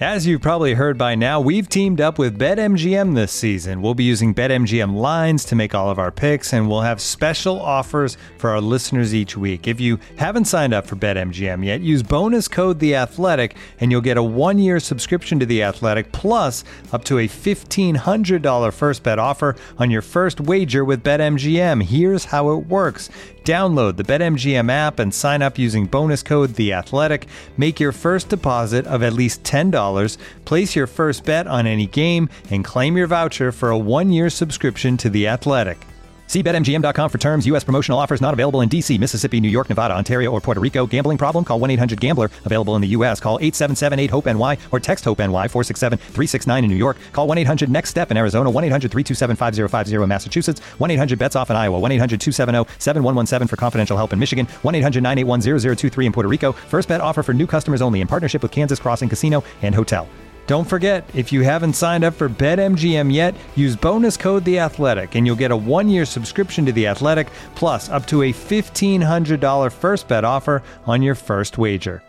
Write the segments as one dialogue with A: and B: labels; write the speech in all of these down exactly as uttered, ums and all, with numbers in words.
A: As you've probably heard by now, we've teamed up with BetMGM this season. We'll be using BetMGM lines to make all of our picks, and we'll have special offers for our listeners each week. If you haven't signed up for BetMGM yet, use bonus code The Athletic, and you'll get a one-year subscription to The Athletic, plus up to a fifteen hundred dollars first bet offer on your first wager with BetMGM. Here's how it works. Download the BetMGM app and sign up using bonus code The Athletic. Make your first deposit of at least ten dollars, place your first bet on any game, and claim your voucher for a one-year subscription to The Athletic. See Bet M G M dot com for terms. U S promotional offers not available in D C, Mississippi, New York, Nevada, Ontario, or Puerto Rico. Gambling problem? Call one eight hundred gambler. Available in the U S. Call eight seven seven eight hope N Y or text HOPE-NY four six seven three six nine in New York. Call one eight hundred next step in Arizona. one eight hundred three two seven five zero five zero in Massachusetts. one eight hundred bets off in Iowa. one eight hundred two seven zero seven one one seven for confidential help in Michigan. one eight hundred nine eight one zero zero two three in Puerto Rico. First bet offer for new customers only in partnership with Kansas Crossing Casino and Hotel. Don't forget, if you haven't signed up for BetMGM yet, use bonus code The Athletic, and you'll get a one-year subscription to The Athletic, plus up to a fifteen hundred dollars first bet offer on your first wager.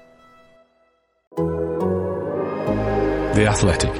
B: The Athletic.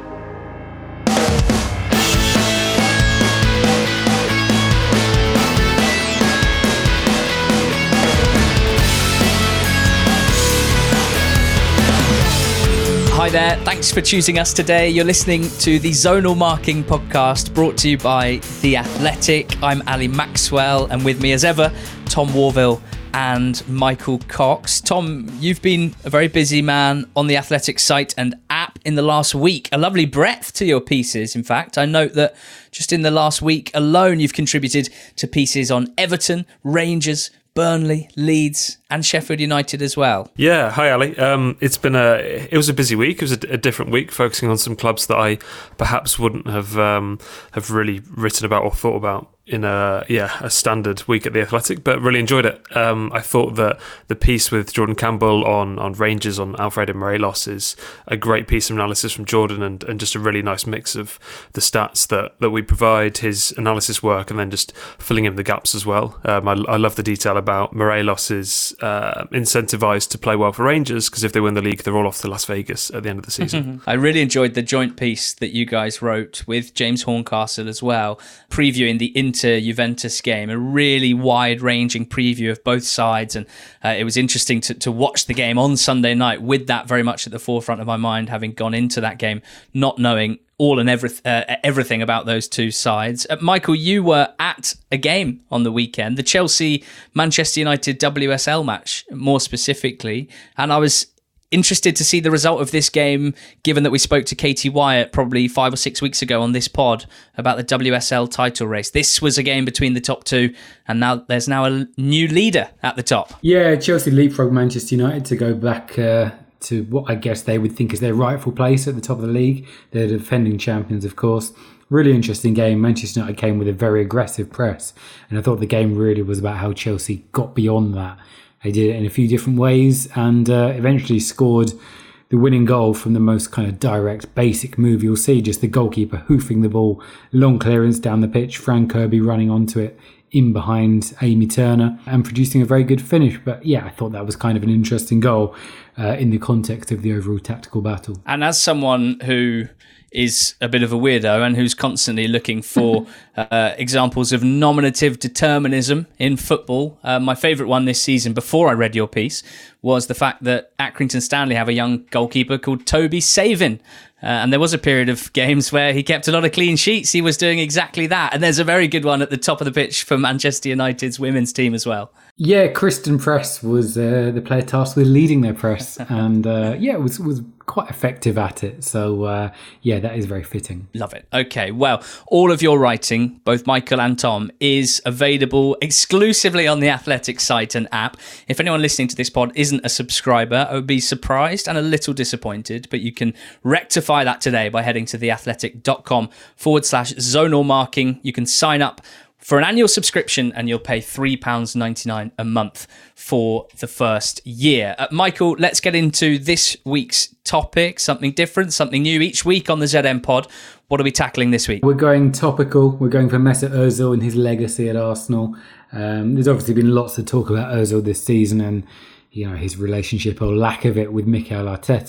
C: Hi there, thanks for choosing us today. You're listening to the Zonal Marking Podcast, brought to you by The Athletic. I'm Ali Maxwell, and with me as ever, Tom Warville and Michael Cox. Tom, you've been a very busy man on The Athletic site and app in the last week. A lovely breadth to your pieces, in fact. I note that just in the last week alone, you've contributed to pieces on Everton, Rangers, Burnley, Leeds, and Sheffield United as well.
D: Yeah, hi Ali. Um, it's been a it was a busy week. It was a, a different week, focusing on some clubs that I perhaps wouldn't have um, have really written about or thought about in a yeah a standard week at The Athletic, but really enjoyed it. Um, I thought that the piece with Jordan Campbell on on Rangers on Alfredo Morelos is a great piece of analysis from Jordan, and, and just a really nice mix of the stats that, that we provide, his analysis work, and then just filling in the gaps as well. Um, I, I love the detail about Morelos is uh, incentivised to play well for Rangers, because if they win the league, they're all off to Las Vegas at the end of the season.
C: I really enjoyed the joint piece that you guys wrote with James Horncastle as well, previewing the Inter Juventus game, a really wide-ranging preview of both sides, and uh, it was interesting to, to watch the game on Sunday night with that very much at the forefront of my mind, having gone into that game not knowing all and every, uh, everything about those two sides. Uh, Michael, you were at a game on the weekend, the Chelsea-Manchester United W S L match, more specifically, and I was interested to see the result of this game, given that we spoke to Katie Wyatt probably five or six weeks ago on this pod about the W S L title race. This was a game between the top two, and now there's now a new leader at the top.
E: Yeah, Chelsea leapfrogged Manchester United to go back uh, to what I guess they would think is their rightful place at the top of the league. They're the defending champions, of course. Really interesting game. Manchester United came with a very aggressive press, and I thought the game really was about how Chelsea got beyond that. They did it in a few different ways, and uh, eventually scored the winning goal from the most kind of direct, basic move you'll see. Just the goalkeeper hoofing the ball, long clearance down the pitch, Frank Kirby running onto it in behind Amy Turner and producing a very good finish. But yeah, I thought that was kind of an interesting goal uh, in the context of the overall tactical battle.
C: And as someone who is a bit of a weirdo and who's constantly looking for uh, examples of nominative determinism in football. Uh, my favourite one this season, before I read your piece, was the fact that Accrington Stanley have a young goalkeeper called Toby Savin. Uh, and there was a period of games where he kept a lot of clean sheets. He was doing exactly that. And there's a very good one at the top of the pitch for Manchester United's women's team as well.
E: Yeah, Kristen Press was uh, the player tasked with leading their press. And uh, yeah, it was, was quite effective at it. So uh, yeah, that is very fitting.
C: Love it. Okay, well, all of your writing, both Michael and Tom, is available exclusively on the Athletic site and app. If anyone listening to this pod isn't a subscriber, I would be surprised and a little disappointed, but you can rectify that today by heading to theathletic.com forward slash zonal marking. You can sign up for an annual subscription and you'll pay three pounds ninety-nine a month for the first year. Uh, Michael, let's get into this week's topic, something different, something new each week on the Z M pod. What are we tackling this week?
E: We're going topical. We're going for Mesut Ozil and his legacy at Arsenal. Um, there's obviously been lots of talk about Ozil this season and you know his relationship or lack of it with Mikel Arteta.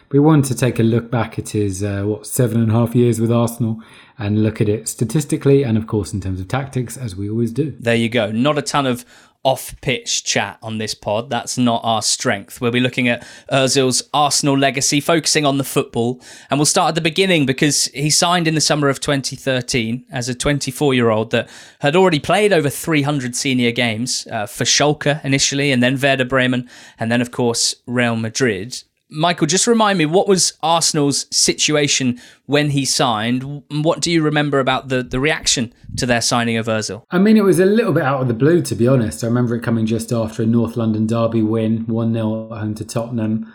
E: we wanted to take a look back at his, uh, what, seven and a half years with Arsenal and look at it statistically and, of course, in terms of tactics, as we always do.
C: There you go. Not a ton of off-pitch chat on this pod. That's not our strength. We'll be looking at Ozil's Arsenal legacy, focusing on the football. And we'll start at the beginning because he signed in the summer of twenty thirteen as a twenty-four-year-old that had already played over three hundred senior games uh, for Schalke initially, and then Werder Bremen, and then, of course, Real Madrid. Michael, just remind me, what was Arsenal's situation when he signed? What do you remember about the, the reaction to their signing of Ozil?
E: I mean, it was a little bit out of the blue, to be honest. I remember it coming just after a North London derby win, one nil at home to Tottenham.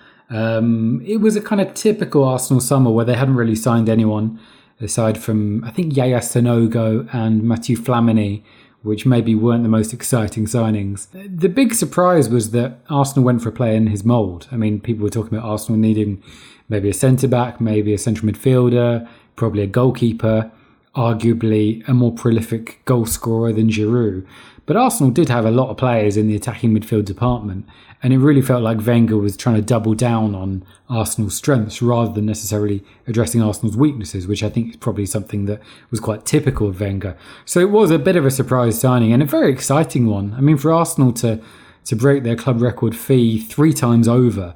E: Um, it was a kind of typical Arsenal summer where they hadn't really signed anyone, aside from, I think, Yaya Sanogo and Mathieu Flamini, which maybe weren't the most exciting signings. The big surprise was that Arsenal went for a player in his mould. I mean, people were talking about Arsenal needing maybe a centre-back, maybe a central midfielder, probably a goalkeeper, arguably a more prolific goal scorer than Giroud. But Arsenal did have a lot of players in the attacking midfield department, and it really felt like Wenger was trying to double down on Arsenal's strengths rather than necessarily addressing Arsenal's weaknesses, which I think is probably something that was quite typical of Wenger. So it was a bit of a surprise signing and a very exciting one. I mean, for Arsenal to, to break their club record fee three times over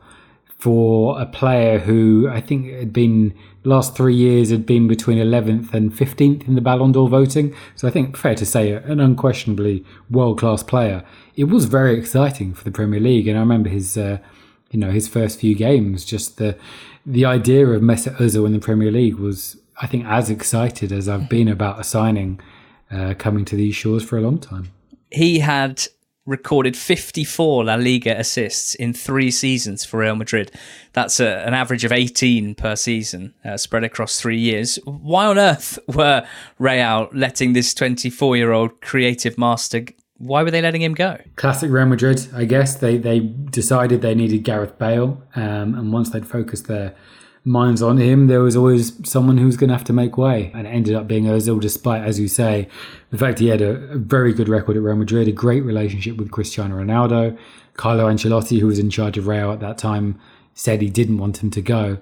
E: for a player who I think had been, the last three years had been between eleventh and fifteenth in the Ballon d'Or voting. So I think fair to say an unquestionably world-class player. It was very exciting for the Premier League. And I remember his, uh, you know, his first few games, just the, the idea of Mesut Ozil in the Premier League was, I think, as excited as I've been about a signing uh, coming to these shores for a long time.
C: He had recorded fifty-four La Liga assists in three seasons for Real Madrid. That's a, an average of eighteen per season, uh, spread across three years. Why on earth were Real letting this twenty-four-year-old creative master, why were they letting him go?
E: Classic Real Madrid, I guess. They they decided they needed Gareth Bale, um, and once they'd focused their minds on him, there was always someone who was going to have to make way, and it ended up being Ozil, despite, as you say, the fact he had a, a very good record at Real Madrid, a great relationship with Cristiano Ronaldo. Carlo Ancelotti, who was in charge of Real at that time, said he didn't want him to go.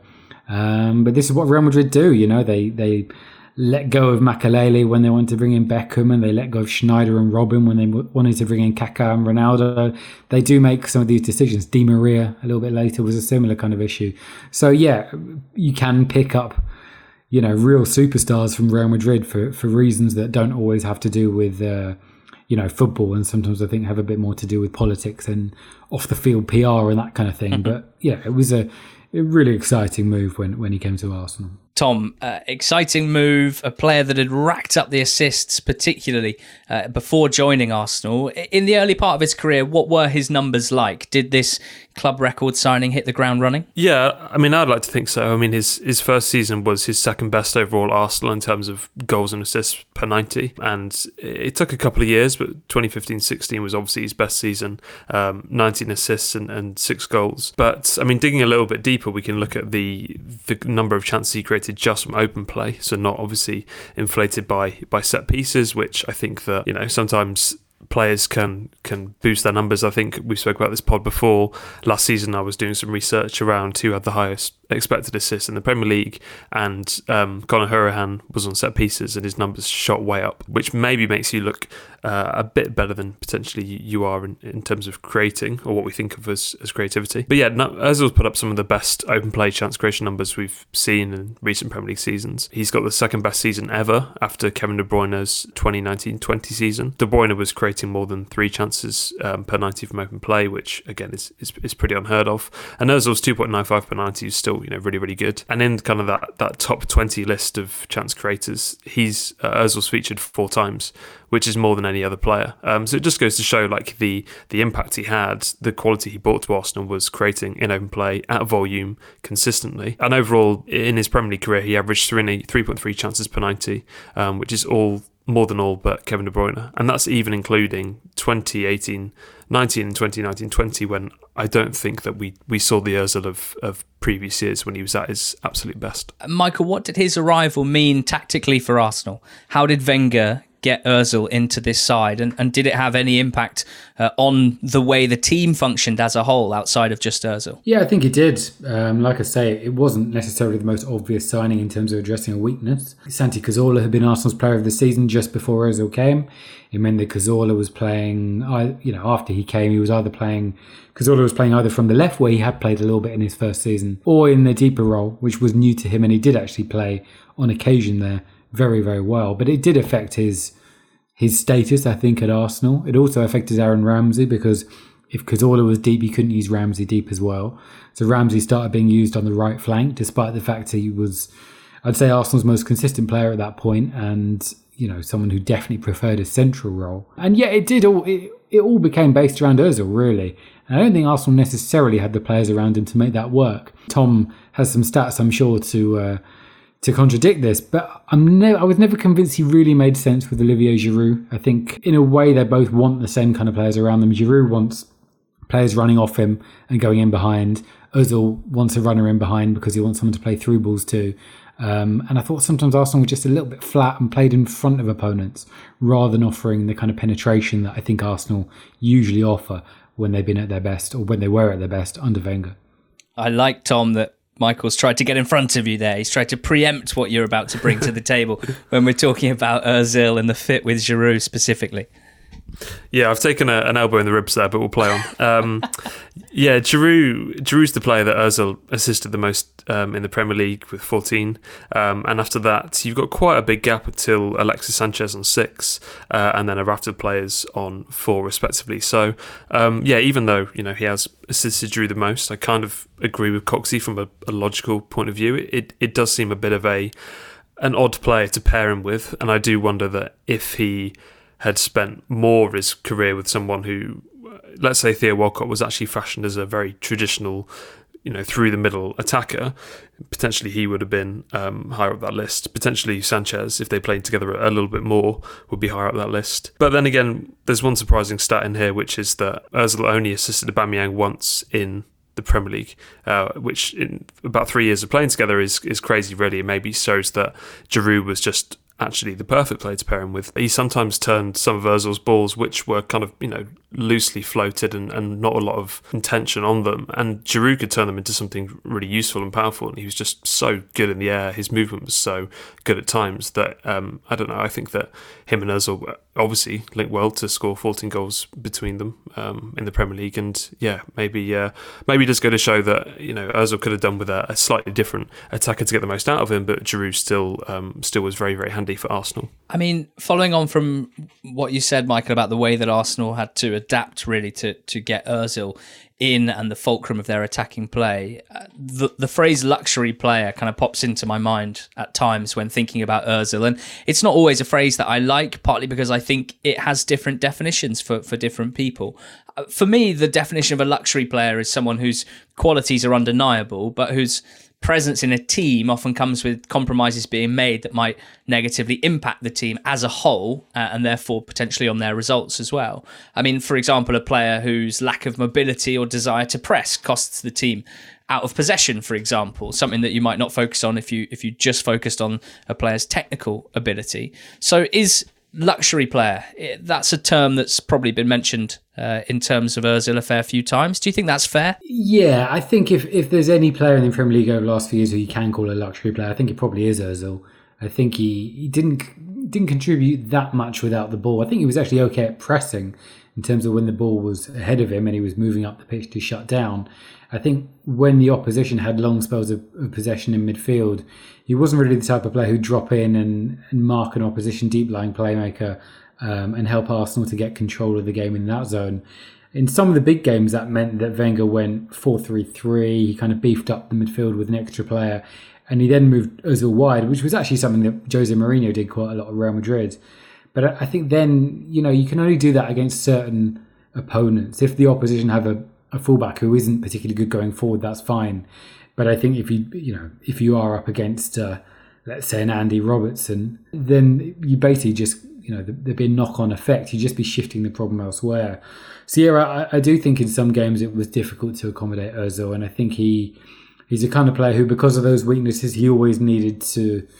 E: Um, but this is what Real Madrid do, you know, they they let go of Makelele when they wanted to bring in Beckham, and they let go of Schneider and Robin when they wanted to bring in Kaká and Ronaldo. They do make some of these decisions. Di Maria, a little bit later, was a similar kind of issue. So yeah, you can pick up, you know, real superstars from Real Madrid for, for reasons that don't always have to do with, uh, you know, football, and sometimes I think have a bit more to do with politics and off the field P R and that kind of thing. Mm-hmm. But yeah, it was a, a really exciting move when, when he came to Arsenal.
C: Tom, uh, exciting move, a player that had racked up the assists, particularly uh, before joining Arsenal. In the early part of his career, what were his numbers like? Did this club record signing hit the ground running?
D: Yeah, I mean, I'd like to think so. I mean, his, his first season was his second best overall Arsenal in terms of goals and assists per ninety. And it took a couple of years, but twenty fifteen sixteen was obviously his best season, um, nineteen assists and, and six goals. But, I mean, digging a little bit deeper, we can look at the, the number of chances he created just from open play, so not obviously inflated by by set pieces, which I think that, you know, sometimes players can can boost their numbers. I think we spoke about this pod before. Last season I was doing some research around who had the highest expected assists in the Premier League, and um, Conor Hourihane was on set pieces and his numbers shot way up, which maybe makes you look uh, a bit better than potentially you are in, in terms of creating, or what we think of as, as creativity. But yeah, Ozil's put up some of the best open play chance creation numbers we've seen in recent Premier League seasons. He's got the second best season ever after Kevin De Bruyne's twenty nineteen twenty season. De Bruyne was creating more than three chances um, per ninety from open play, which again is, is, is pretty unheard of. And Ozil's two point nine five per ninety is still, you know, really, really good. And in kind of that, that top twenty list of chance creators, he's uh, Ozil's featured four times, which is more than any other player. Um, so it just goes to show like the the impact he had, the quality he brought to Arsenal was creating in open play at volume consistently. And overall, in his Premier League career, he averaged three point three chances per ninety, um, which is all more than all but Kevin De Bruyne. And that's even including twenty eighteen nineteen and twenty nineteen twenty, when I don't think that we, we saw the Ozil of, of previous years when he was at his absolute best.
C: Michael, what did his arrival mean tactically for Arsenal? How did Wenger get Ozil into this side? And, and did it have any impact uh, on the way the team functioned as a whole outside of just Ozil?
E: Yeah, I think it did. Um, like I say, it wasn't necessarily the most obvious signing in terms of addressing a weakness. Santi Cazorla had been Arsenal's player of the season just before Ozil came. It meant that Cazorla was playing, you know, after he came, he was either playing, Cazorla was playing either from the left, where he had played a little bit in his first season, or in the deeper role, which was new to him, and he did actually play on occasion there very, very well. But it did affect his his status, I think, at Arsenal. It also affected Aaron Ramsey, because if Cazorla was deep, you couldn't use Ramsey deep as well. So Ramsey started being used on the right flank, despite the fact that he was, I'd say, Arsenal's most consistent player at that point, and you know, someone who definitely preferred a central role. And yet it did all, it, it all became based around Ozil, really. And I don't think Arsenal necessarily had the players around him to make that work. Tom has some stats, I'm sure, to uh, to contradict this, but I'm ne- I was never convinced he really made sense with Olivier Giroud. I think in a way they both want the same kind of players around them. Giroud wants players running off him and going in behind. Ozil wants a runner in behind because he wants someone to play through balls too. Um, and I thought sometimes Arsenal were just a little bit flat and played in front of opponents rather than offering the kind of penetration that I think Arsenal usually offer when they've been at their best, or when they were at their best under Wenger.
C: I like, Tom, that Michael's tried to get in front of you there. He's tried to preempt what you're about to bring to the table when we're talking about Ozil and the fit with Giroud specifically.
D: Yeah, I've taken a, an elbow in the ribs there, but we'll play on. Um, yeah, Giroud, Giroud's the player that Ozil assisted the most um, in the Premier League with fourteen. Um, and after that, you've got quite a big gap until Alexis Sanchez on six, uh, and then a raft of players on four, respectively. So, um, yeah, even though you know he has assisted Giroud the most, I kind of agree with Coxey from a, a logical point of view. It it does seem a bit of a an odd player to pair him with, and I do wonder that if he had spent more of his career with someone who, let's say Theo Walcott, was actually fashioned as a very traditional, you know, through the middle attacker, potentially he would have been um, higher up that list. Potentially Sanchez, if they played together a little bit more, would be higher up that list. But then again, there's one surprising stat in here, which is that Ozil only assisted Aubameyang once in the Premier League, uh, which in about three years of playing together is is crazy, really. It maybe shows that Giroud was just actually the perfect player to pair him with. He sometimes turned some of Ozil's balls, which were kind of, you know, loosely floated and, and not a lot of intention on them, and Giroud could turn them into something really useful and powerful, and he was just so good in the air. His movement was so good at times that, um, I don't know, I think that him and Ozil obviously linked well to score fourteen goals between them um, in the Premier League, and yeah, maybe uh, maybe just go to show that, you know, Ozil could have done with a, a slightly different attacker to get the most out of him, but Giroud still um, still was very, very handy for Arsenal.
C: I mean, following on from what you said, Michael, about the way that Arsenal had to adapt really to, to get Ozil in and the fulcrum of their attacking play, uh, the, the phrase luxury player kind of pops into my mind at times when thinking about Ozil. And it's not always a phrase that I like, partly because I think it has different definitions for, for different people. Uh, for me, the definition of a luxury player is someone whose qualities are undeniable, but whose presence in a team often comes with compromises being made that might negatively impact the team as a whole, uh, and therefore potentially on their results as well. I mean, for example, a player whose lack of mobility or desire to press costs the team out of possession, for example, something that you might not focus on if you if you just focused on a player's technical ability. So is luxury player, that's a term that's probably been mentioned uh, in terms of Ozil a fair few times. Do you think that's fair?
E: Yeah, I think if, if there's any player in the Premier League over the last few years who you can call a luxury player, I think it probably is Ozil. I think he, he didn't didn't contribute that much without the ball. I think he was actually okay at pressing in terms of when the ball was ahead of him and he was moving up the pitch to shut down. I think when the opposition had long spells of, of possession in midfield, he wasn't really the type of player who'd drop in and, and mark an opposition deep-lying playmaker um, and help Arsenal to get control of the game in that zone. In some of the big games, that meant that Wenger went four three three. He kind of beefed up the midfield with an extra player, and he then moved Ozil wide, which was actually something that Jose Mourinho did quite a lot at Real Madrid. But I think then, you know, you can only do that against certain opponents. If the opposition have a, a fullback who isn't particularly good going forward, that's fine. But I think if you, you know, if you are up against, uh, let's say, an Andy Robertson, then you basically just, you know, there'd be a knock-on effect. You'd just be shifting the problem elsewhere. So yeah, I, I do think in some games it was difficult to accommodate Ozil, and I think he he's the kind of player who, because of those weaknesses, he always needed to,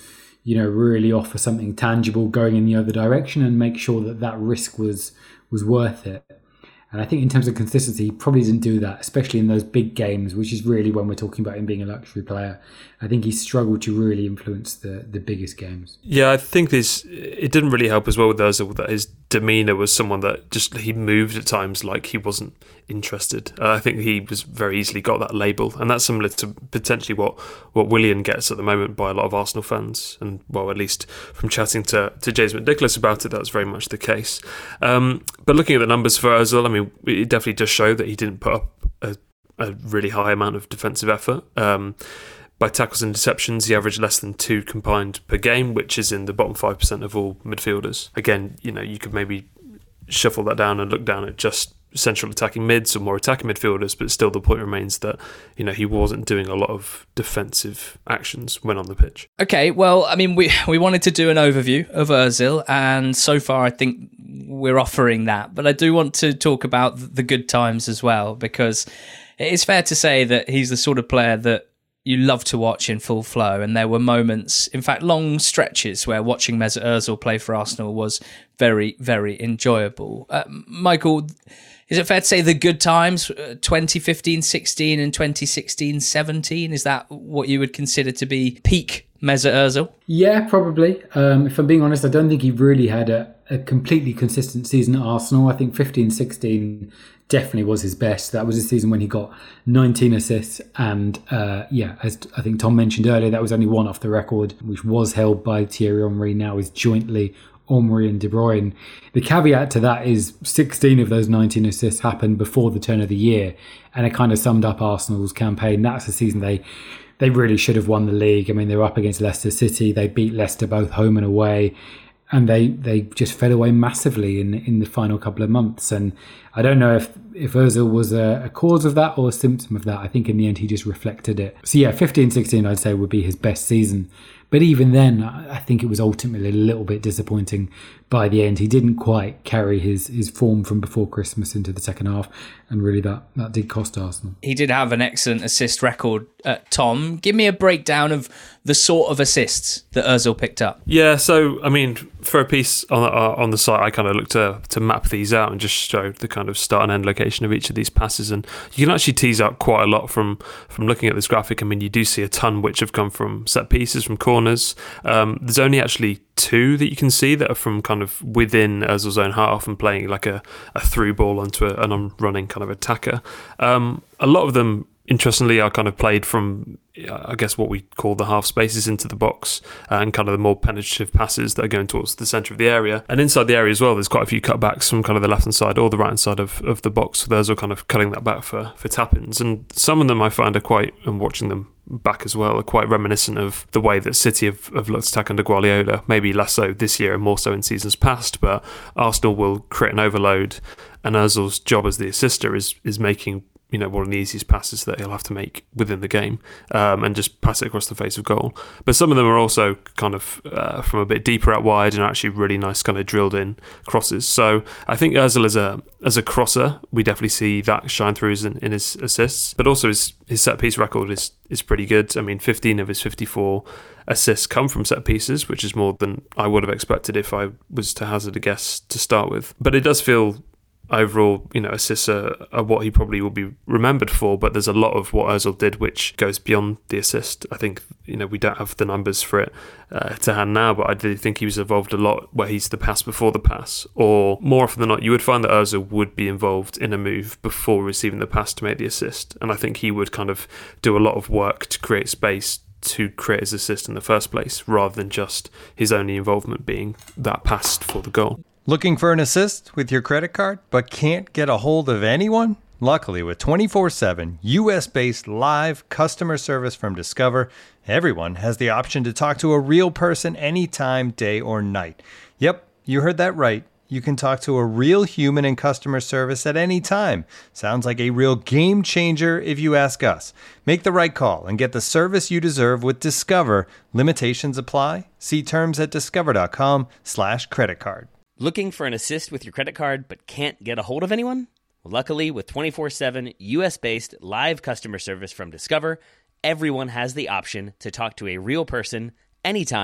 E: you know, really offer something tangible going in the other direction and make sure that that risk was was worth it. And I think in terms of consistency, he probably didn't do that, especially in those big games, which is really when we're talking about him being a luxury player. I think he struggled to really influence the, the biggest games.
D: Yeah, I think this it didn't really help as well with Ozil that his demeanour was someone that just he moved at times like he wasn't interested. Uh, I think he was very easily got that label, and that's similar to potentially what, what Willian gets at the moment by a lot of Arsenal fans. And well, at least from chatting to, to James McNicholas about it, that was very much the case. Um, but looking at the numbers for Ozil, I mean, it definitely does show that he didn't put up a, a really high amount of defensive effort. Um, by tackles and interceptions, he averaged less than two combined per game, which is in the bottom five percent of all midfielders. Again, you know, you could maybe shuffle that down and look down at just central attacking mids or more attacking midfielders, but still the point remains that, you know, he wasn't doing a lot of defensive actions when on the pitch.
C: Okay, well, I mean, we we wanted to do an overview of Ozil, and so far I think we're offering that, but I do want to talk about the good times as well, because it's fair to say that he's the sort of player that you love to watch in full flow, and there were moments, in fact long stretches, where watching Mesut Ozil play for Arsenal was very, very enjoyable. Uh, Michael, is it fair to say the good times, uh, twenty fifteen sixteen and twenty sixteen seventeen, is that what you would consider to be peak Mesut Ozil?
E: Yeah, probably. Um, if I'm being honest, I don't think he really had a, a completely consistent season at Arsenal. I think fifteen sixteen definitely was his best. That was a season when he got nineteen assists, and uh, yeah, as I think Tom mentioned earlier, that was only one off the record, which was held by Thierry Henry, now is jointly Henry and De Bruyne. The caveat to that is sixteen of those nineteen assists happened before the turn of the year, and it kind of summed up Arsenal's campaign. That's the season they they really should have won the league. I mean, they were up against Leicester City, they beat Leicester both home and away, and they, they just fell away massively in in the final couple of months. And I don't know if, if Ozil was a, a cause of that or a symptom of that. I think in the end he just reflected it. So yeah, fifteen sixteen I'd say would be his best season. But even then, I think it was ultimately a little bit disappointing by the end. He didn't quite carry his, his form from before Christmas into the second half, and really that, that did cost Arsenal.
C: He did have an excellent assist record. Uh, Tom, give me a breakdown of the sort of assists that Ozil picked up.
D: Yeah, so, I mean, for a piece on the, uh, on the site, I kind of looked to, to map these out and just show the kind of start and end location of each of these passes. And you can actually tease out quite a lot from, from looking at this graphic. I mean, you do see a ton which have come from set pieces, from corners. Um, there's only actually two that you can see that are from kind of within Ozil's own half and playing like a, a through ball onto a, an on-running kind of attacker. Um, a lot of them, interestingly, are kind of played from, I guess, what we call the half spaces into the box, uh, and kind of the more penetrative passes that are going towards the centre of the area. And inside the area as well, there's quite a few cutbacks from kind of the left-hand side or the right-hand side of, of the box. So those are kind of cutting that back for, for tap-ins. And some of them I find are quite, and watching them back as well, are quite reminiscent of the way that City have, have looked attack under Guardiola, maybe less so this year and more so in seasons past, but Arsenal will create an overload, and Ozil's job as the assister is is making, you know, one of the easiest passes that he'll have to make within the game, um, and just pass it across the face of goal. But some of them are also kind of uh, from a bit deeper out wide and actually really nice kind of drilled in crosses. So I think Ozil as a as a crosser, we definitely see that shine through in, in his assists, but also his, his set piece record is is pretty good. I mean, fifteen of his fifty-four assists come from set pieces, which is more than I would have expected if I was to hazard a guess to start with. But it does feel overall, you know, assists are, are what he probably will be remembered for, but there's a lot of what Ozil did which goes beyond the assist. I think, you know, we don't have the numbers for it uh, to hand now, but I do think he was involved a lot where he's the pass before the pass, or more often than not, you would find that Ozil would be involved in a move before receiving the pass to make the assist. And I think he would kind of do a lot of work to create space to create his assist in the first place, rather than just his only involvement being that pass for the goal.
A: Looking for an assist with your credit card, but can't get a hold of anyone? Luckily, with twenty-four seven U S-based live customer service from Discover, everyone has the option to talk to a real person anytime, day or night. Yep, you heard that right. You can talk to a real human in customer service at any time. Sounds like a real game changer if you ask us. Make the right call and get the service you deserve with Discover. Limitations apply. See terms at discover.com slash credit card.
F: Looking for an assist with your credit card but can't get a hold of anyone? Well, luckily, with twenty-four seven U S-based live customer service from Discover, everyone has the option to talk to a real person anytime,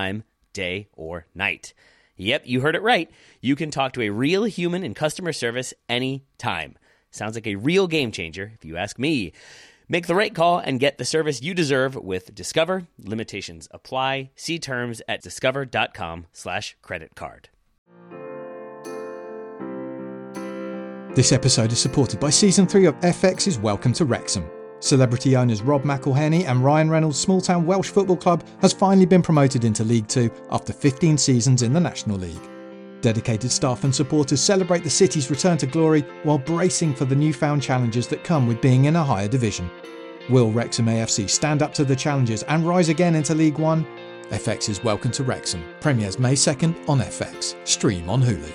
F: day or night. Yep, you heard it right. You can talk to a real human in customer service anytime. Sounds like a real game changer, if you ask me. Make the right call and get the service you deserve with Discover. Limitations apply. See terms at discover.com slash credit card.
G: This episode is supported by Season three of F X's Welcome to Wrexham. Celebrity owners Rob McElhenney and Ryan Reynolds' small-town Welsh football club has finally been promoted into League Two after fifteen seasons in the National League. Dedicated staff and supporters celebrate the city's return to glory while bracing for the newfound challenges that come with being in a higher division. Will Wrexham A F C stand up to the challenges and rise again into League One? F X's Welcome to Wrexham premieres May second on F X. Stream on Hulu.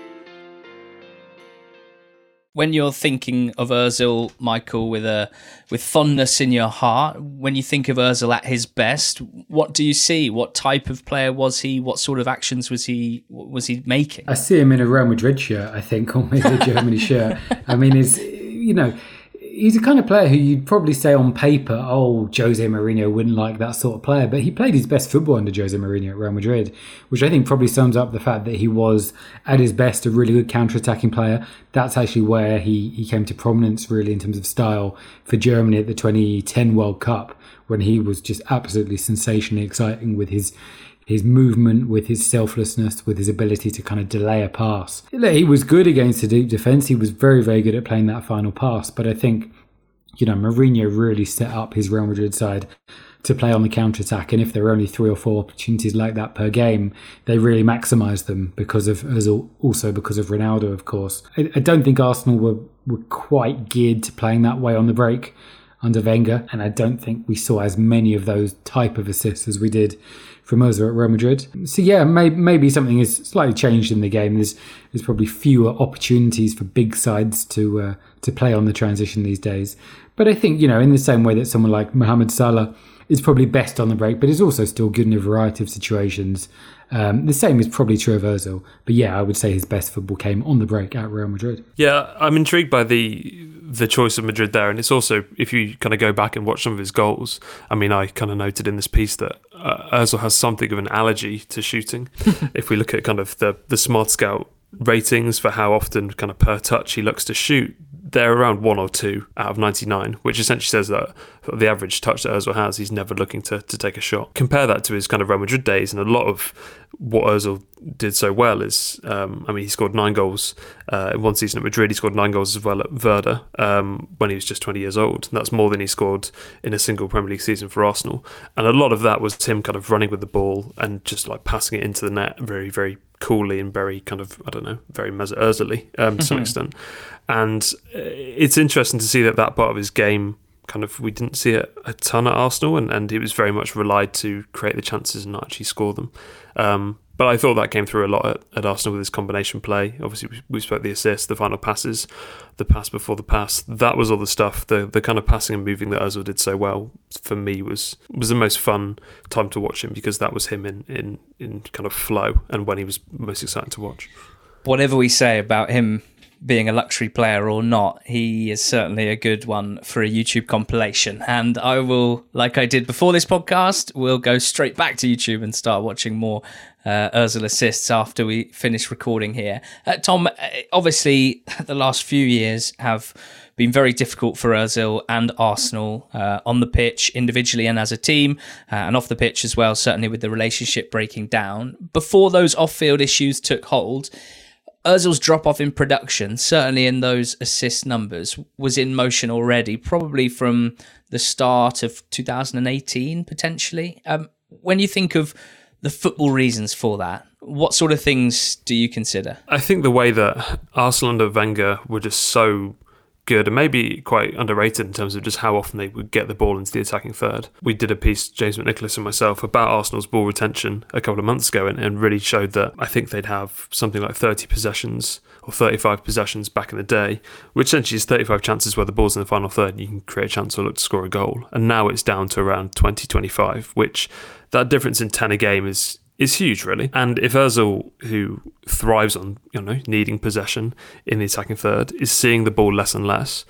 C: When you're thinking of Ozil, Michael, with a with fondness in your heart, when you think of Ozil at his best, what do you see? What type of player was he? What sort of actions was he was he making?
E: I see him in a Real Madrid shirt, I think, or maybe a Germany shirt. I mean, it's, you know, he's the kind of player who you'd probably say on paper, oh, Jose Mourinho wouldn't like that sort of player. But he played his best football under Jose Mourinho at Real Madrid, which I think probably sums up the fact that he was, at his best, a really good counter-attacking player. That's actually where he, he came to prominence, really, in terms of style for Germany at the twenty ten World Cup, when he was just absolutely sensationally exciting with his his movement, with his selflessness, with his ability to kind of delay a pass. He was good against the deep defence. He was very, very good at playing that final pass. But I think, you know, Mourinho really set up his Real Madrid side to play on the counter-attack. And if there were only three or four opportunities like that per game, they really maximised them because of, also because of Ronaldo, of course. I, I don't think Arsenal were, were quite geared to playing that way on the break under Wenger. And I don't think we saw as many of those type of assists as we did from Ozil at Real Madrid. So yeah, maybe, maybe something has slightly changed in the game. There's there's probably fewer opportunities for big sides to uh, to play on the transition these days. But I think, you know, in the same way that someone like Mohamed Salah is probably best on the break, but is also still good in a variety of situations. Um, the same is probably true of Ozil. But yeah, I would say his best football came on the break at Real Madrid.
D: Yeah, I'm intrigued by the the choice of Madrid there. And it's also, if you kind of go back and watch some of his goals, I mean, I kind of noted in this piece that uh, Ozil has something of an allergy to shooting. If we look at kind of the, the Smart Scout ratings for how often kind of per touch he looks to shoot, they're around one or two out of ninety-nine, which essentially says that the average touch that Ozil has, he's never looking to, to take a shot. Compare that to his kind of Real Madrid days, and a lot of what Ozil did so well is, um, I mean, he scored nine goals uh, in one season at Madrid. He scored nine goals as well at Werder um, when he was just twenty years old. And that's more than he scored in a single Premier League season for Arsenal. And a lot of that was him kind of running with the ball and just like passing it into the net very, very coolly and very kind of, I don't know, very Mesut Ozil-y um, to some extent. And it's interesting to see that that part of his game, kind of, we didn't see it a ton at Arsenal, and, and he was very much relied to create the chances and not actually score them. Um, but I thought that came through a lot at, at Arsenal with his combination play. Obviously, we, we spoke the assists, the final passes, the pass before the pass. That was all the stuff, the the kind of passing and moving that Ozil did so well, for me, was was the most fun time to watch him, because that was him in, in, in kind of flow and when he was most exciting to watch.
C: Whatever we say about him being a luxury player or not, he is certainly a good one for a YouTube compilation. And I will, like I did before this podcast, we'll go straight back to YouTube and start watching more uh, Ozil assists after we finish recording here. Uh, Tom, obviously the last few years have been very difficult for Ozil and Arsenal uh, on the pitch, individually and as a team, uh, and off the pitch as well, certainly with the relationship breaking down. Before those off-field issues took hold, Ozil's drop-off in production, certainly in those assist numbers, was in motion already, probably from the start of two thousand eighteen, potentially. Um, when you think of the football reasons for that, what sort of things do you consider?
D: I think the way that Arsenal under Wenger were just so good, and maybe quite underrated in terms of just how often they would get the ball into the attacking third. We did a piece, James McNicholas and myself, about Arsenal's ball retention a couple of months ago, and, and really showed that I think they'd have something like thirty possessions or thirty-five possessions back in the day, which essentially is thirty-five chances where the ball's in the final third and you can create a chance or look to score a goal. And now it's down to around twenty, twenty-five, which that difference in ten a game is is huge, really. And if Ozil, who thrives on, you know, needing possession in the attacking third, is seeing the ball less and less,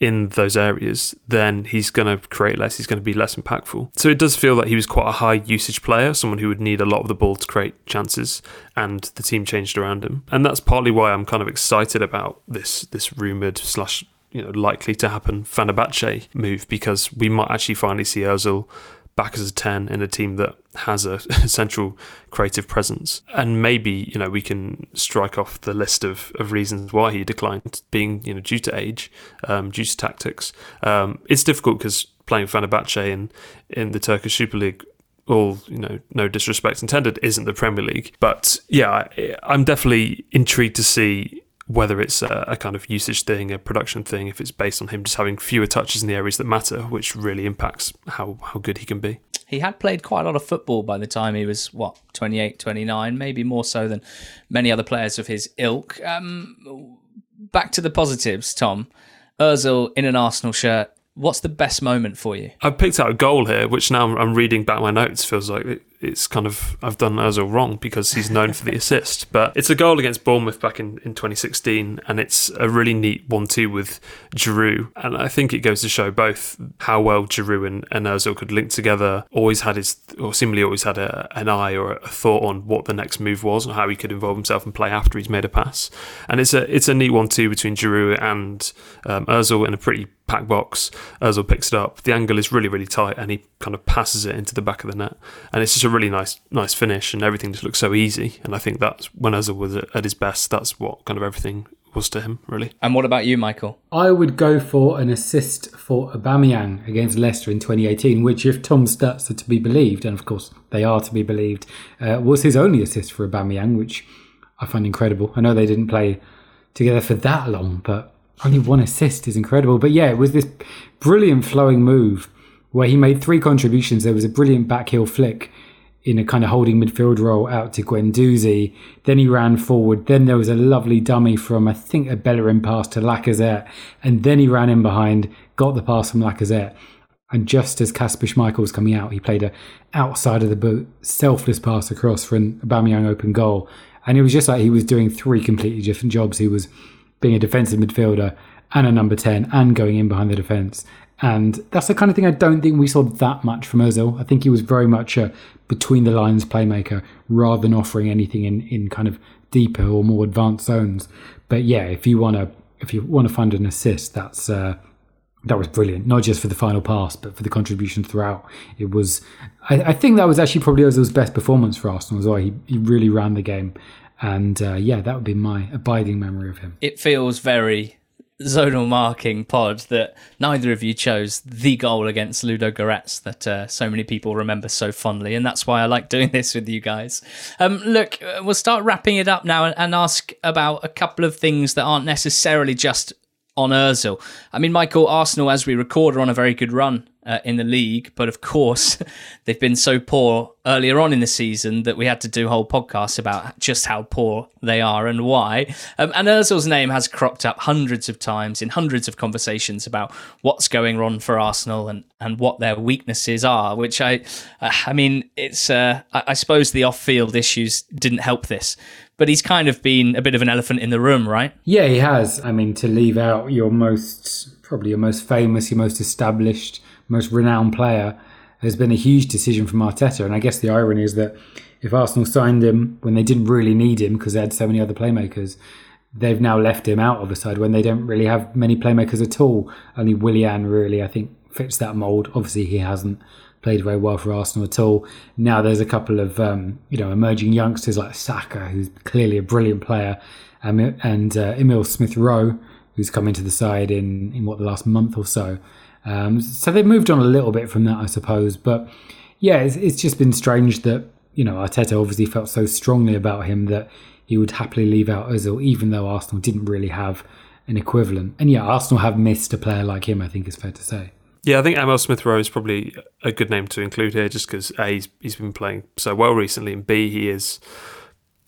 D: in those areas, then he's going to create less, he's going to be less impactful. So it does feel that he was quite a high usage player, someone who would need a lot of the ball to create chances, and the team changed around him. And that's partly why I'm kind of excited about this this rumoured slash you know likely to happen Fenerbahce move, because we might actually finally see Ozil back as a ten in a team that has a central creative presence. And maybe, you know, we can strike off the list of, of reasons why he declined, being, you know, due to age, um, due to tactics. Um, it's difficult because playing Fenerbahce in, in the Turkish Super League, all, you know, no disrespect intended, isn't the Premier League. But yeah, I, I'm definitely intrigued to see whether it's a, a kind of usage thing, a production thing, if it's based on him just having fewer touches in the areas that matter, which really impacts how, how good he can be.
C: He had played quite a lot of football by the time he was, what, twenty-eight, twenty-nine, maybe more so than many other players of his ilk. Um, back to the positives, Tom. Ozil in an Arsenal shirt. What's the best moment for you?
D: I've picked out a goal here, which now I'm reading back my notes, feels like it, it's kind of, I've done Ozil wrong because he's known for the assist. But it's a goal against Bournemouth back in, in twenty sixteen, and it's a really neat one two with Giroud. And I think it goes to show both how well Giroud and, and Ozil could link together, always had his, or seemingly always had a, an eye or a thought on what the next move was and how he could involve himself and play after he's made a pass. And it's a it's a neat one two between Giroud and um, Ozil in a pretty packed box. Ozil picks it up. The angle is really, really tight, and he kind of passes it into the back of the net. And it's just a really nice nice finish, and everything just looks so easy. And I think that's when Ozil was at his best, that's what kind of everything was to him, really.
C: And what about you, Michael?
E: I would go for an assist for Aubameyang against Leicester in twenty eighteen, which, if Tom's stats are to be believed, and of course they are to be believed, uh, was his only assist for Aubameyang, which I find incredible. I know they didn't play together for that long, but only one assist is incredible. But yeah, it was this brilliant flowing move where he made three contributions. There was a brilliant backheel flick in a kind of holding midfield role out to Guendouzi. Then he ran forward. Then there was a lovely dummy from, I think, a Bellerin pass to Lacazette. And then he ran in behind, got the pass from Lacazette. And just as Kasper Schmeichel was coming out, he played a outside of the boot, selfless pass across for an Aubameyang open goal. And it was just like he was doing three completely different jobs. He was being a defensive midfielder and a number ten and going in behind the defence. And that's the kind of thing I don't think we saw that much from Ozil. I think he was very much a between-the-lines playmaker rather than offering anything in, in kind of deeper or more advanced zones. But yeah, if you want to if you want to find an assist, that's uh, that was brilliant. Not just for the final pass, but for the contribution throughout. It was, I, I think that was actually probably Ozil's best performance for Arsenal as well. He, he really ran the game. And uh, yeah, that would be my abiding memory of him.
C: It feels very zonal marking pod that neither of you chose the goal against Ludo Goretz that uh, so many people remember so fondly, and that's why I like doing this with you guys. Um, look, we'll start wrapping it up now and, and ask about a couple of things that aren't necessarily just on Ozil. I mean, Michael, Arsenal, as we record, are on a very good run uh, in the league, but of course, they've been so poor earlier on in the season that we had to do whole podcasts about just how poor they are and why. Um, and Ozil's name has cropped up hundreds of times in hundreds of conversations about what's going wrong for Arsenal and, and what their weaknesses are, which I, uh, I mean, it's, uh, I, I suppose the off-field issues didn't help this. But he's kind of been a bit of an elephant in the room, right?
E: Yeah, he has. I mean, to leave out your most, probably your most famous, your most established, most renowned player has been a huge decision from Arteta. And I guess the irony is that if Arsenal signed him when they didn't really need him because they had so many other playmakers, they've now left him out of the side when they don't really have many playmakers at all. Only Willian really, I think, fits that mould. Obviously, he hasn't played very well for Arsenal at all. Now there's a couple of um, you know emerging youngsters like Saka, who's clearly a brilliant player, um, and uh, Emil Smith-Rowe, who's come into the side in, in what, the last month or so. Um, so they've moved on a little bit from that, I suppose. But yeah, it's, it's just been strange that, you know, Arteta obviously felt so strongly about him that he would happily leave out Ozil, even though Arsenal didn't really have an equivalent. And yeah, Arsenal have missed a player like him, I think is fair to say.
D: Yeah, I think Emil Smith-Rowe is probably a good name to include here just because A, he's, he's been playing so well recently, and B, he is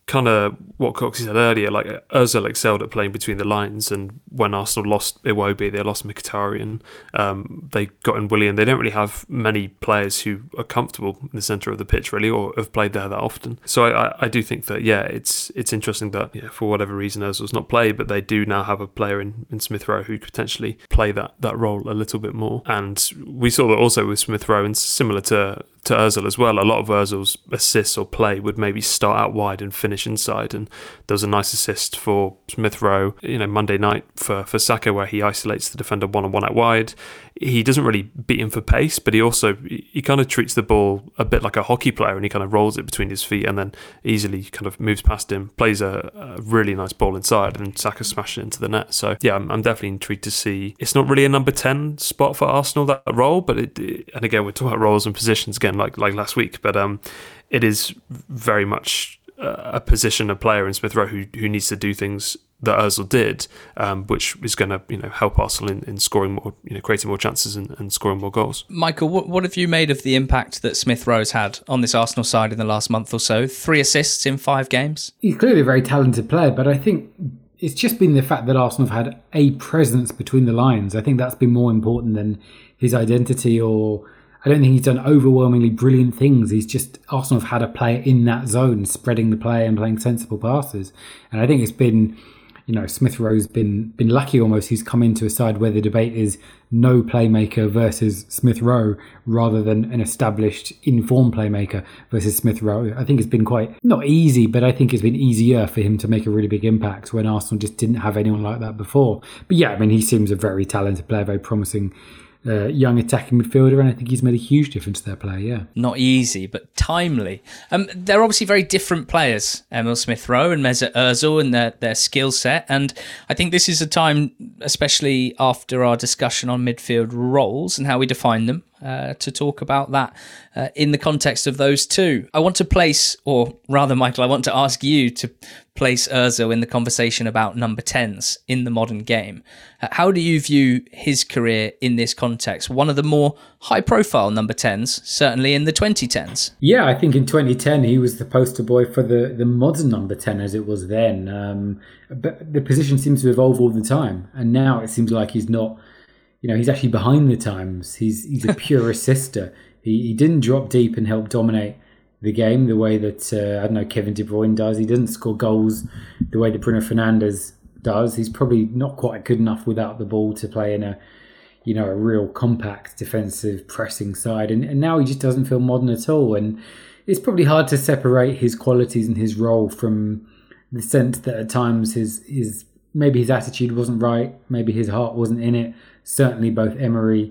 D: kind of what Coxie said earlier, like Ozil excelled at playing between the lines, and when Arsenal lost Iwobi, they lost Mkhitaryan, um, they got in Willian. They don't really have many players who are comfortable in the centre of the pitch, really, or have played there that often. So I, I do think that, yeah, it's it's interesting that, yeah, for whatever reason Ozil's not played, but they do now have a player in, in Smith Rowe who could potentially play that, that role a little bit more. And we saw that also with Smith Rowe, and similar to to Ozil as well, a lot of Ozil's assists or play would maybe start out wide and finish inside, and there was a nice assist for Smith Rowe, you know, Monday night for, for Saka, where he isolates the defender one-on-one out wide. He doesn't really beat him for pace, but he also, he kind of treats the ball a bit like a hockey player, and he kind of rolls it between his feet and then easily kind of moves past him, plays a, a really nice ball inside, and Saka smashes it into the net. So yeah, I'm, I'm definitely intrigued to see. It's not really a number ten spot for Arsenal, that role, but it, it and again, we're talking about roles and positions again, like like last week, but um, it is very much a position, a player in Smith Rowe who who needs to do things that Ozil did, um, which is going to, you know, help Arsenal in, in scoring more, you know, creating more chances and, and scoring more goals.
C: Michael, what, what have you made of the impact that Smith Rowe's had on this Arsenal side in the last month or so? Three assists in five games.
E: He's clearly a very talented player, but I think it's just been the fact that Arsenal have had a presence between the lines. I think that's been more important than his identity, or I don't think he's done overwhelmingly brilliant things. He's just, Arsenal have had a player in that zone, spreading the play and playing sensible passes. And I think it's been, you know, Smith Rowe's been been lucky almost. He's come into a side where the debate is no playmaker versus Smith Rowe, rather than an established informed playmaker versus Smith Rowe. I think it's been quite, not easy, but I think it's been easier for him to make a really big impact when Arsenal just didn't have anyone like that before. But yeah, I mean, he seems a very talented player, very promising Uh, young attacking midfielder, and I think he's made a huge difference to their play, yeah.
C: Not easy, but timely. Um, they're obviously very different players, Emil Smith Rowe and Mesut Ozil, and their, their skill set, and I think this is a time, especially after our discussion on midfield roles and how we define them, Uh, to talk about that uh, in the context of those two. I want to place, or rather, Michael, I want to ask you to place Ozil in the conversation about number tens in the modern game. Uh, how do you view his career in this context? One of the more high-profile number tens, certainly in the twenty tens.
E: Yeah, I think in twenty ten he was the poster boy for the, the modern number ten as it was then. Um, but the position seems to evolve all the time, and now it seems like he's not. You know, he's actually behind the times. He's he's a pure assister. He he didn't drop deep and help dominate the game the way that, uh, I don't know, Kevin De Bruyne does. He doesn't score goals the way that Bruno Fernandes does. He's probably not quite good enough without the ball to play in a, you know, a real compact defensive pressing side. And, and now he just doesn't feel modern at all. And it's probably hard to separate his qualities and his role from the sense that at times his his maybe his attitude wasn't right, maybe his heart wasn't in it. Certainly both Emery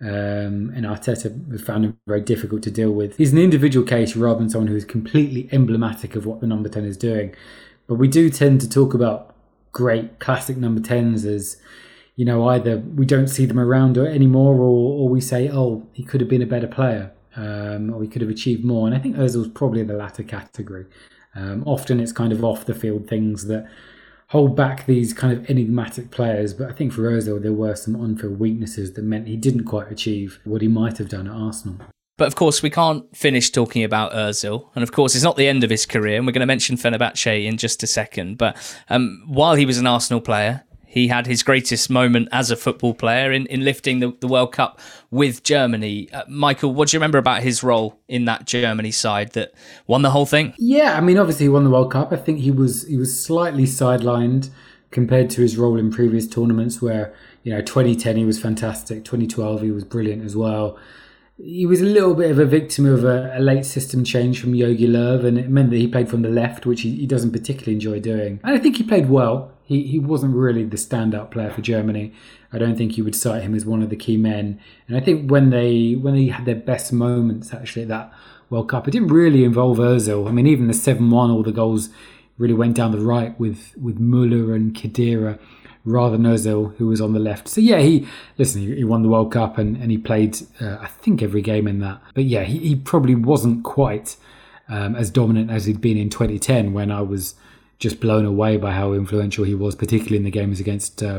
E: um, and Arteta have found him very difficult to deal with. He's an individual case rather than someone who is completely emblematic of what the number ten is doing. But we do tend to talk about great classic number tens as, you know, either we don't see them around anymore, or, or we say, oh, he could have been a better player, um, or he could have achieved more. And I think Ozil's probably the latter category. Um, often it's kind of off the field things that hold back these kind of enigmatic players, but I think for Ozil there were some on-field weaknesses that meant he didn't quite achieve what he might have done at Arsenal.
C: But of course we can't finish talking about Ozil, and of course it's not the end of his career, and we're going to mention Fenerbahce in just a second, but um, while he was an Arsenal player, he had his greatest moment as a football player in, in lifting the, the World Cup with Germany. Uh, Michael, what do you remember about his role in that Germany side that won the whole thing?
E: Yeah, I mean, obviously he won the World Cup. I think he was he was slightly sidelined compared to his role in previous tournaments where, you know, twenty ten he was fantastic, twenty twelve he was brilliant as well. He was a little bit of a victim of a, a late system change from Jogi Löw, and it meant that he played from the left, which he, he doesn't particularly enjoy doing. And I think he played well. He he wasn't really the standout player for Germany. I don't think you would cite him as one of the key men. And I think when they when they had their best moments actually at that World Cup, it didn't really involve Ozil. I mean, even the seven one, all the goals really went down the right with, with Müller and Khedira rather than Ozil, who was on the left. So yeah, he listen, he, he won the World Cup and, and he played, uh, I think, every game in that. But yeah, he, he probably wasn't quite um, as dominant as he'd been in twenty ten when I was just blown away by how influential he was, particularly in the games against um,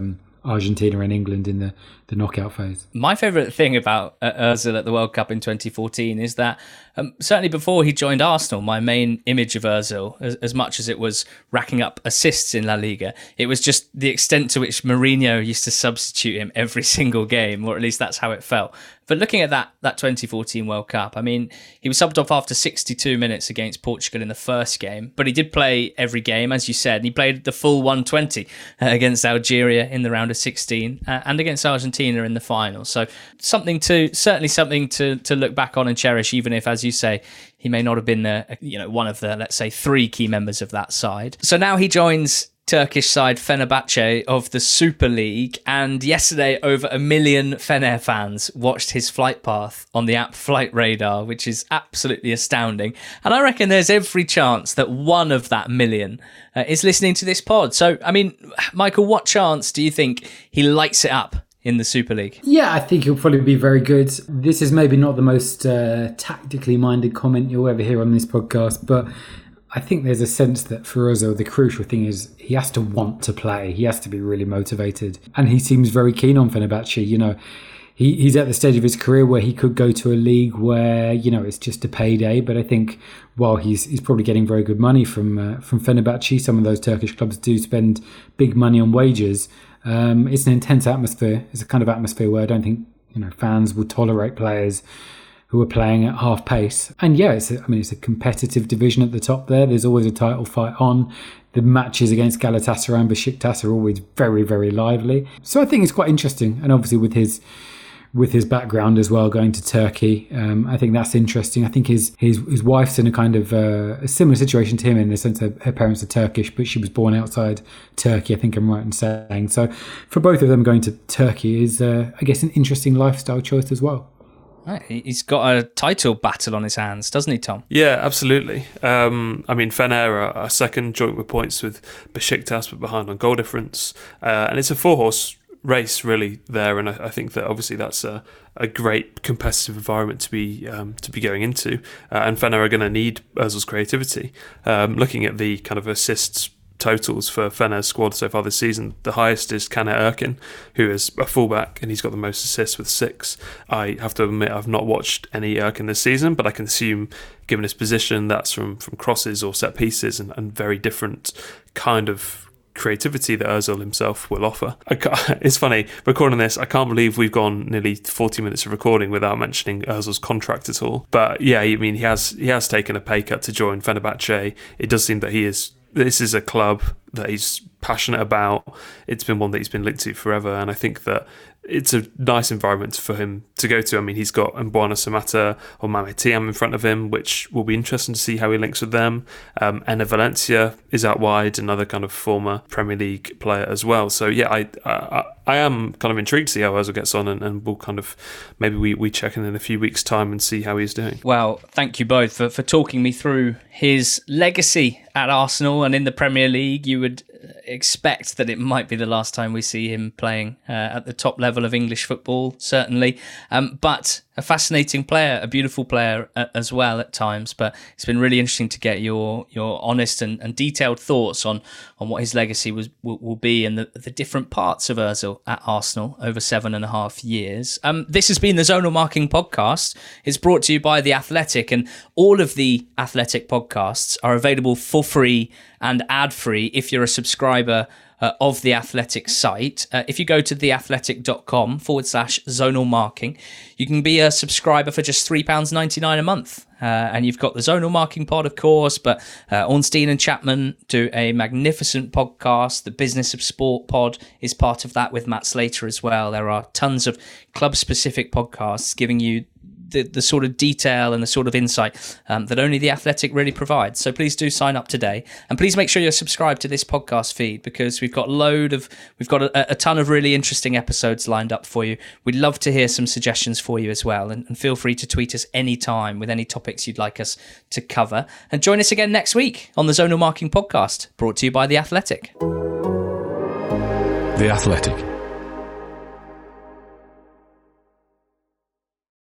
E: Argentina and England in the, the knockout phase.
C: My favourite thing about uh, Ozil at the World Cup in twenty fourteen is that um, certainly before he joined Arsenal, my main image of Ozil, as, as much as it was racking up assists in La Liga, it was just the extent to which Mourinho used to substitute him every single game, or at least that's how it felt. But looking at that that twenty fourteen World Cup, I mean, he was subbed off after sixty-two minutes against Portugal in the first game, but he did play every game, as you said, and he played the full one hundred twenty uh, against Algeria in the round of sixteen uh, and against Argentina in the final. So something to certainly something to to look back on and cherish, even if, as you say, he may not have been the, you know, one of the, let's say, three key members of that side. So now he joins Turkish side Fenerbahce of the Super League, and yesterday over a million Fener fans watched his flight path on the app Flight Radar, which is absolutely astounding. And I reckon there's every chance that one of that million uh, is listening to this pod. So, I mean, Michael, what chance do you think he lights it up in the Super League?
E: Yeah, I think he'll probably be very good. This is maybe not the most uh, tactically minded comment you'll ever hear on this podcast, but I think there's a sense that for Ozil, the crucial thing is he has to want to play. He has to be really motivated. And he seems very keen on Fenerbahce. You know, he, he's at the stage of his career where he could go to a league where, you know, it's just a payday. But I think while he's he's probably getting very good money from uh, from Fenerbahce, some of those Turkish clubs do spend big money on wages. Um, it's an intense atmosphere. It's a kind of atmosphere where I don't think, you know, fans would tolerate players who are playing at half pace. And yeah, it's a, I mean, it's a competitive division at the top there. There's always a title fight on. The matches against Galatasaray and Besiktas are always very, very lively. So I think it's quite interesting. And obviously with his with his background as well, going to Turkey, um, I think that's interesting. I think his his, his wife's in a kind of uh, a similar situation to him in the sense that her parents are Turkish, but she was born outside Turkey, I think I'm right in saying. So for both of them, going to Turkey is, uh, I guess, an interesting lifestyle choice as well.
C: Right. He's got a title battle on his hands, doesn't he, Tom?
D: Yeah, absolutely. Um, I mean, Fener are second, joint with points with Besiktas, but behind on goal difference. Uh, and it's a four-horse race, really, there. And I, I think that obviously that's a, a great competitive environment to be um, to be going into. Uh, and Fener are going to need Ozil's creativity. Um, looking at the kind of assists totals for Fener's squad so far this season, the highest is Caner Erkin, who is a fullback, and he's got the most assists with six. I have to admit I've not watched any Erkin this season, but I can assume, given his position, that's from, from crosses or set pieces, and, and very different kind of creativity that Ozil himself will offer. I it's funny, recording this, I can't believe we've gone nearly forty minutes of recording without mentioning Ozil's contract at all. But yeah, I mean, he has he has taken a pay cut to join Fenerbahce. It does seem that he is This is a club that he's passionate about. It's been one that he's been linked to forever, and I think that it's a nice environment for him to go to. I mean, he's got Mbwana Samatta or Mame Thiam in front of him, which will be interesting to see how he links with them. Um, Enner Valencia is out wide, another kind of former Premier League player as well. So yeah, I I, I am kind of intrigued to see how Ozil gets on, and, and we'll kind of, maybe we, we check in in a few weeks' time and see how he's doing.
C: Well, thank you both for, for talking me through his legacy at Arsenal and in the Premier League. You would expect that it might be the last time we see him playing uh, at the top level of English football, certainly. Um, but a fascinating player, a beautiful player uh, as well at times. But it's been really interesting to get your your honest and, and detailed thoughts on on what his legacy was will, will be, and the, the different parts of Ozil at Arsenal over seven and a half years. Um, this has been the Zonal Marking Podcast. It's brought to you by The Athletic, and all of the Athletic podcasts are available for free and ad-free if you're a subscriber uh, of the Athletic site. Uh, if you go to theathletic.com forward slash zonal marking, you can be a subscriber for just three pounds ninety-nine a month. Uh, and you've got the Zonal Marking Pod, of course, but uh, Ornstein and Chapman do a magnificent podcast. The Business of Sport pod is part of that with Matt Slater as well. There are tons of club-specific podcasts giving you The, the sort of detail and the sort of insight um, that only The Athletic really provides. So please do sign up today, and please make sure you're subscribed to this podcast feed, because we've got a load of we've got a, a ton of really interesting episodes lined up for you. We'd love to hear some suggestions for you as well, and, and feel free to tweet us anytime with any topics you'd like us to cover. And join us again next week on the Zonal Marking Podcast, brought to you by The Athletic.
B: The Athletic.